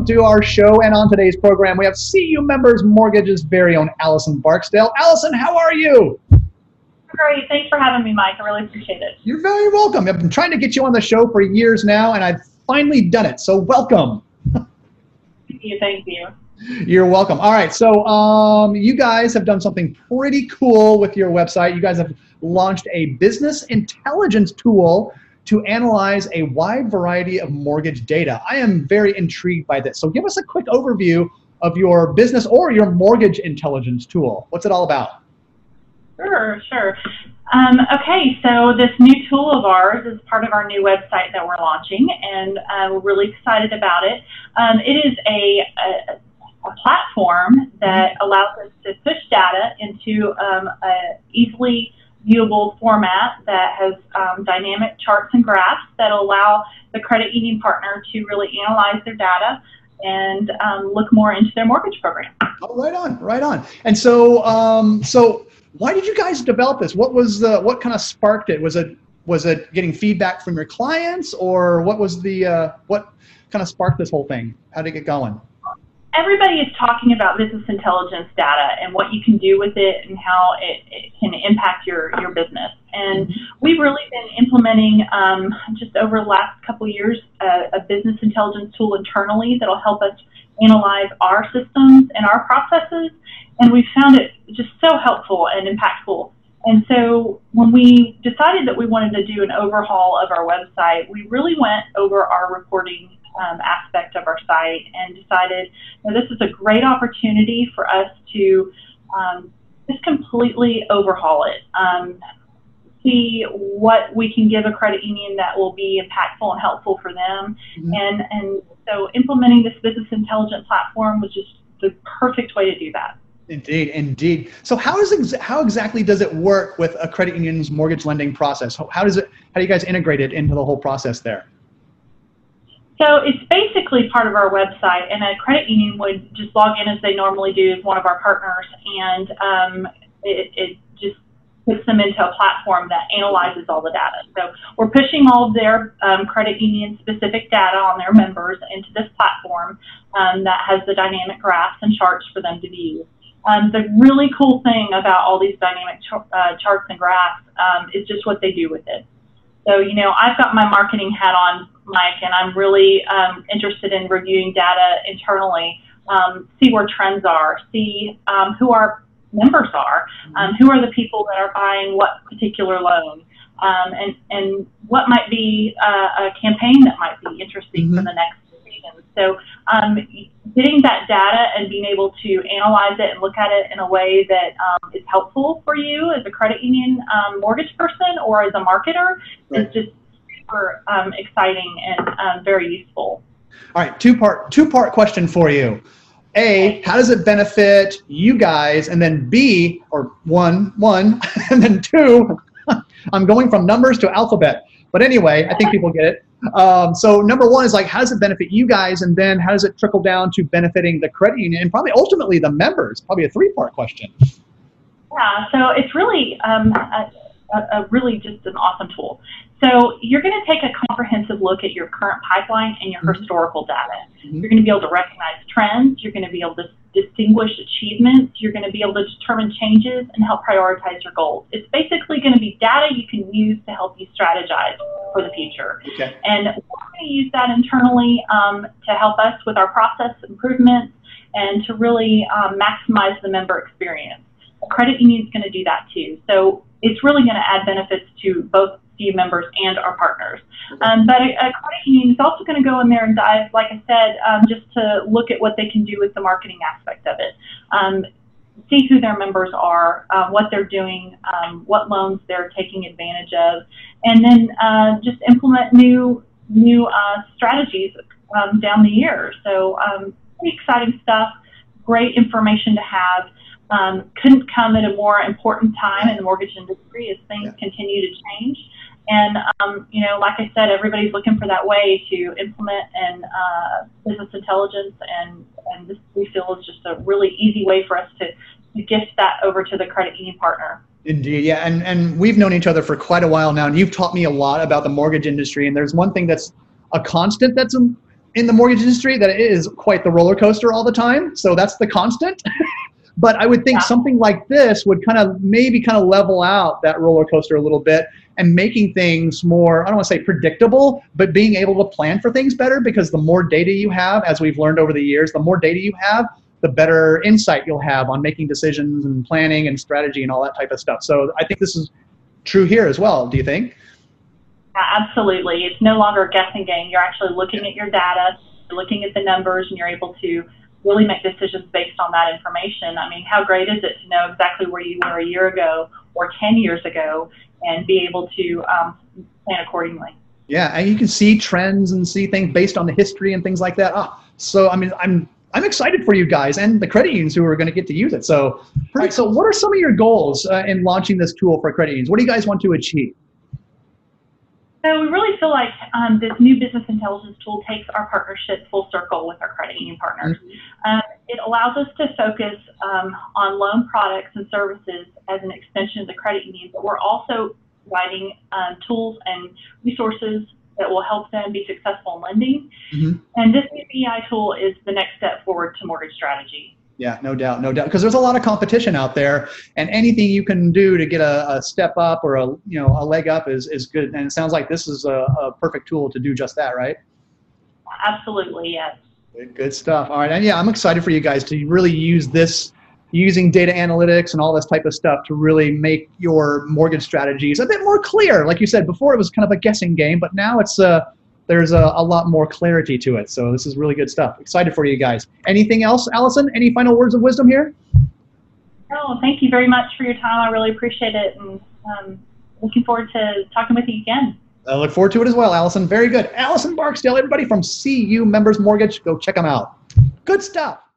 welcome to our show. And on today's program, we have CU Members Mortgage's very own Allison Barksdale. Allison, how are you? Great. Thanks for having me, Mike. I really appreciate it. You're very welcome. I've been trying to get you on the show for years now, and I've finally done it. So welcome. Thank you. You're welcome. All right. So you guys have done something pretty cool with your website. You guys have launched a business intelligence tool to analyze a wide variety of mortgage data. I am very intrigued by this. So give us a quick overview of your business or your mortgage intelligence tool. What's it all about? Sure. Okay, so this new tool of ours is part of our new website that we're launching, and we're really excited about it. It is a platform that allows us to push data into a easily viewable format that has dynamic charts and graphs that allow the credit union partner to really analyze their data and look more into their mortgage program. Oh, right on. And so why did you guys develop this? What kind of sparked it? Was it getting feedback from your clients, or what kind of sparked this whole thing? How did it get going? Everybody is talking about business intelligence data and what you can do with it and how it can impact your business. And we've really been implementing just over the last couple of years a business intelligence tool internally that'll help us analyze our systems and our processes. And we found it just so helpful and impactful. And so when we decided that we wanted to do an overhaul of our website, we really went over our reporting aspect of our site and decided this is a great opportunity for us to just completely overhaul it, see what we can give a credit union that will be impactful and helpful for them. And so implementing this business intelligence platform was just the perfect way to do that. Indeed. So how exactly does it work with a credit union's mortgage lending process? How do you guys integrate it into the whole process there? So it's basically part of our website, and a credit union would just log in as they normally do as one of our partners, and it just puts them into a platform that analyzes all the data. So we're pushing all of their credit union specific data on their members into this platform that has the dynamic graphs and charts for them to view. The really cool thing about all these dynamic charts and graphs is just what they do with it. So, I've got my marketing hat on, Mike, and I'm really interested in reviewing data internally, see where trends are, see who our members are, who are the people that are buying what particular loan, and what might be a campaign that might be interesting for the next season. So getting that data and being able to analyze it and look at it in a way that is helpful for you as a credit union mortgage person or as a marketer is just super exciting and very useful. All right, two-part question for you. A, how does it benefit you guys? And then B, or one, and then two, I'm going from numbers to alphabet. But anyway, I think people get it. So number one is how does it benefit you guys? And then how does it trickle down to benefiting the credit union and probably ultimately the members? Probably a three-part question. Yeah, so it's really really just an awesome tool. So you're going to take a comprehensive look at your current pipeline and your historical data. You're going to be able to recognize trends. You're going to be able to distinguish achievements. You're going to be able to determine changes and help prioritize your goals. It's basically going to be data you can use to help you strategize for the future. Okay. And we're going to use that internally to help us with our process improvements and to really maximize the member experience. A credit union is going to do that too. So it's really going to add benefits to both CU members and our partners. But a credit union is also going to go in there and dive, like I said, just to look at what they can do with the marketing aspect of it. See who their members are, what they're doing, what loans they're taking advantage of, and then just implement new strategies down the year. So pretty exciting stuff, great information to have. Couldn't come at a more important time in the mortgage industry as things continue to change. And, like I said, everybody's looking for that way to implement and business intelligence, and this we feel is just a really easy way for us to gift that over to the credit union partner. Indeed, yeah, and we've known each other for quite a while now, and you've taught me a lot about the mortgage industry, and there's one thing that's a constant that's in the mortgage industry that it is quite the roller coaster all the time. So that's the constant. But I would think something like this would maybe level out that roller coaster a little bit and making things more, I don't want to say predictable, but being able to plan for things better, because the more data you have, as we've learned over the years, the more data you have, the better insight you'll have on making decisions and planning and strategy and all that type of stuff. So I think this is true here as well. Do you think? Absolutely. It's no longer a guessing game. You're actually looking at your data, you're looking at the numbers, and you're able to really make decisions based on that information. I mean, how great is it to know exactly where you were a year ago or 10 years ago and be able to plan accordingly? Yeah, and you can see trends and see things based on the history and things like that. So I mean, I'm excited for you guys and the credit unions who are going to get to use it. So, so what are some of your goals in launching this tool for credit unions? What do you guys want to achieve? So we really feel like this new business intelligence tool takes our partnership full circle with our credit union partners. It allows us to focus on loan products and services as an extension of the credit union, but we're also providing tools and resources that will help them be successful in lending. And this new BI tool is the next step forward to mortgage strategy. Yeah, no doubt, no doubt. Because there's a lot of competition out there, and anything you can do to get a step up or a leg up is good. And it sounds like this is a perfect tool to do just that, right? Absolutely, yes. Good stuff. All right, and yeah, I'm excited for you guys to really use this, using data analytics and all this type of stuff to really make your mortgage strategies a bit more clear. Like you said before, it was kind of a guessing game, but now it's there's a lot more clarity to it. So this is really good stuff. Excited for you guys. Anything else, Allison? Any final words of wisdom here? No, thank you very much for your time. I really appreciate it, and looking forward to talking with you again. I look forward to it as well, Allison. Very good. Allison Barksdale, everybody from CU Members Mortgage. Go check them out. Good stuff.